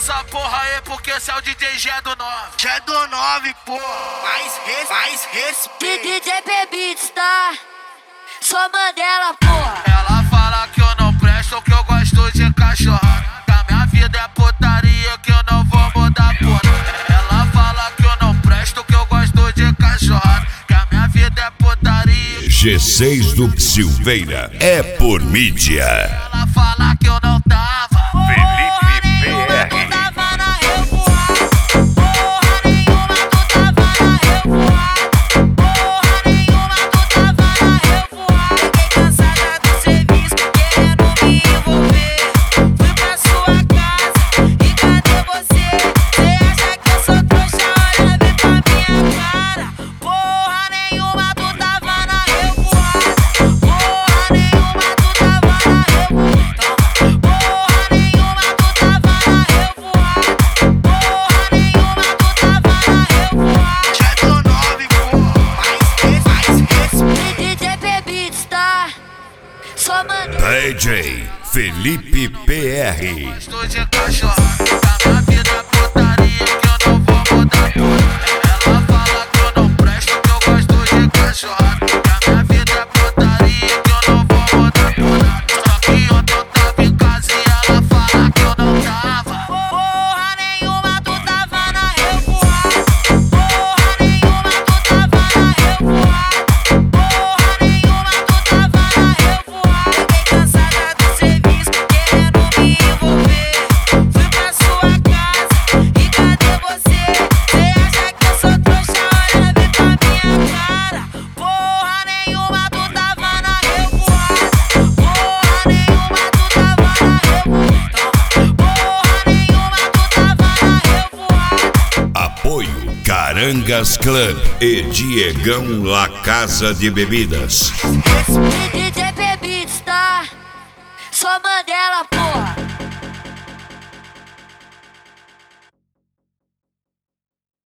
essa porra aí porque esse é o DJ G do 9. G do 9, pô. Mais respeito. DJ Beats, tá? Só Mandela, porra. Ela fala que eu não presto, que eu gosto de cachorrada. Que a minha vida é putaria, que eu não vou mudar porra. Ela fala que eu não presto, que eu gosto de cachorrada. Que a minha vida é putaria. G6 do Silveira é por mídia. Ela fala que eu não tava. Felipe PR. DJ Felipe PR. Gosto de cachorrada, que a minha vida é putaria, que eu não vou mudar porra. Ela fala que eu não presto, que eu gosto de cachorrada. Que a minha vida é putaria, que eu não vou mudar porra. Só que ontem eu tava em casa e ela fala que eu não tava. Porra nenhuma, tu tava na revoada. Porra nenhuma, tu tava na revoada. Porra nenhuma, tu tava na revoada. Fiquei cansada do serviço, querendo me envolver. Fui pra sua casa e cadê você? Cê acha que eu sou trouxa? Olha bem pra minha cara. Porra nenhuma, tu tava na revoada. Porra nenhuma, tu tava na revoada. Porra nenhuma, tu tava na revoada. Apoio Carangas Club e Diegão La Casa de Bebidas. DJ Beats, tá? Só Mandela, porra.